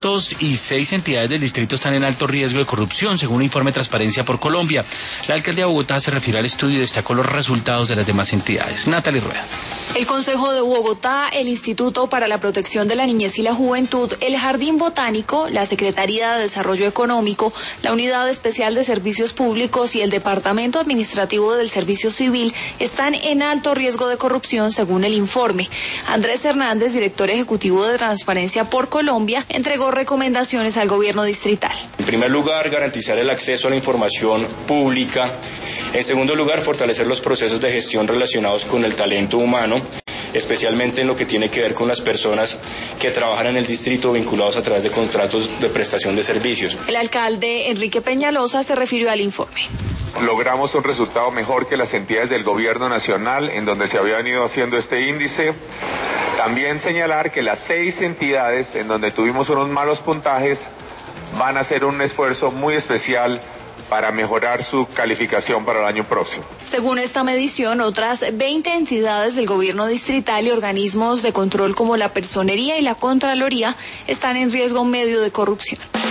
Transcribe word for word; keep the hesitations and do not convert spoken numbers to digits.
y seis entidades del distrito están en alto riesgo de corrupción, según un informe de Transparencia por Colombia. La alcaldía de Bogotá se refiere al estudio y destacó los resultados de las demás entidades. Natalie Rueda. El Consejo de Bogotá, el Instituto para la Protección de la Niñez y la Juventud, el Jardín Botánico, la Secretaría de Desarrollo Económico, la Unidad Especial de Servicios Públicos y el Departamento Administrativo del Servicio Civil están en alto riesgo de corrupción, según el informe. Andrés Hernández, director ejecutivo de Transparencia por Colombia, entregó recomendaciones al gobierno distrital. En primer lugar, garantizar el acceso a la información pública. En segundo lugar, fortalecer los procesos de gestión relacionados con el talento humano, especialmente en lo que tiene que ver con las personas que trabajan en el distrito vinculados a través de contratos de prestación de servicios. El alcalde Enrique Peñalosa se refirió al informe. Logramos un resultado mejor que las entidades del gobierno nacional en donde se había venido haciendo este índice. También señalar que las seis entidades en donde tuvimos unos malos puntajes van a hacer un esfuerzo muy especial para mejorar su calificación para el año próximo. Según esta medición, otras veinte entidades del gobierno distrital y organismos de control como la Personería y la Contraloría están en riesgo medio de corrupción.